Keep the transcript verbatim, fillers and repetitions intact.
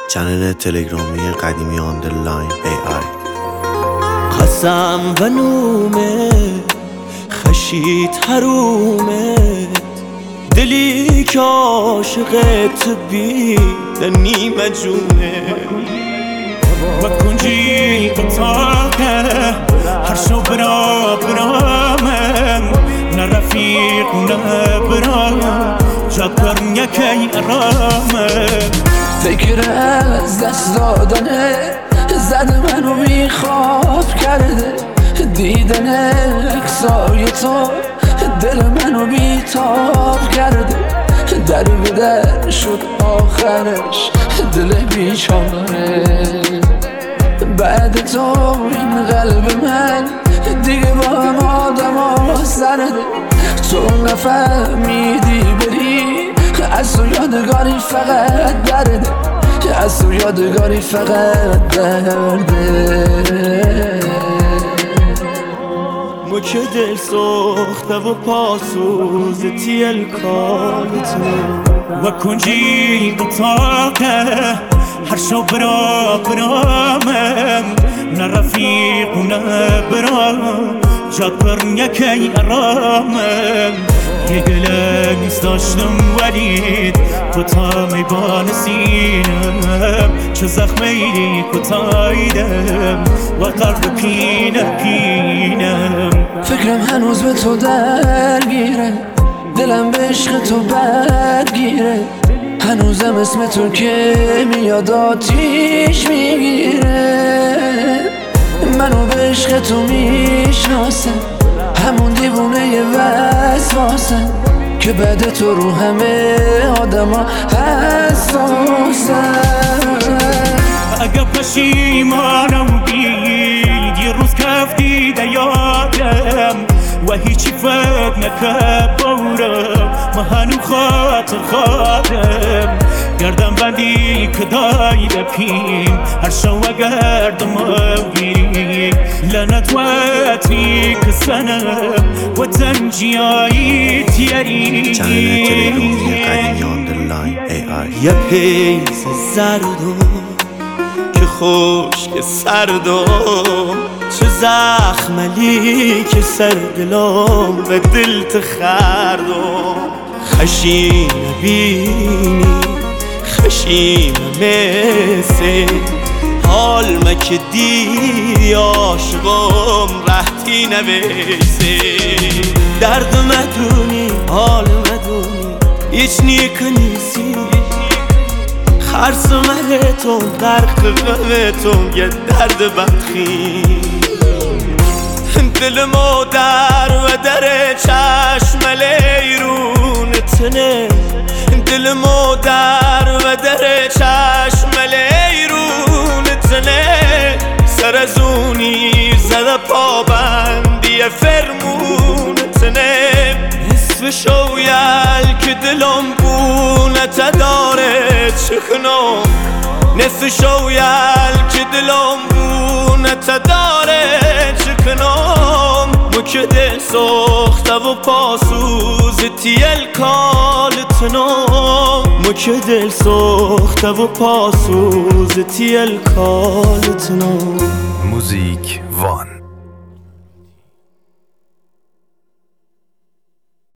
چنل تلگرامی قدیمی آندرلاین ای آی. قسم و نومه خشیت حرومه دلی که عاشقت بی نیمه جونه و کنجی قطاقه هر شو برا برامم نه رفیق نه برام جبر یکی ارامه فکر از دست دادنه زد منو بیخواب کرده دیدن اکسای تو دل منو بیتاب کرده در به در شد آخرش دل بیچاره بعد تو این قلب من دیگه با هم آدم ها سرده تو نفهمیدی بری از تو یادگاری فقط درده از تو یادگاری فقط درده مو که دل سخته و پاسوزتی الکالتو و کنجی قطاقه هر شو برا برامم نه رفیق نه برام جبر یکی ارامم یه گله نیست داشتم ولی کتا میبان سینم چه زخمی کتایدم و قلب پینه پینم فکرم هنوز به تو درگیره دلم به عشق تو بدگیره هنوزم اسم تو که میاد آتیش میگیره منو به عشق تو میشناسم همون دیوونه ی وسواسم که بعد تو رو همه آدم ها حساسم اگه پشیمانم بید یه روز کف دیده یادم و هیچی فکر نکرد بورم ما هنو خاطر خادم گردم بندی که دای بپیم هر شو گردم بیری لنت وطنی که سنم و تنجیایی تیری چنل تلگرامی قدیمی آندرلاین ای آی. یه پیز زردو که خشک سردو چه زخملی که سر دلم به دل تخردو خشیم بینی خشیم مثل حال مکه دیدی عاشقم رهتی نویسه درد مدونی حال مدونی هیچ نیک نیستی خرس مهتون غرق غمتون یه درد بدخی دل مادر و در چشم لیرون تنه دل مادر و در چشم لیرون تنه سر از اونی زده پابندی فرمون تنه نصف شویل که دلم بونه تداره چخنو نصف شویل که دلم بونه تداره چکنم مو که دل سخته و پاسوزتی الکالتنم مو که دل سخته و پاسوزتی الکالتنم موزیک وان.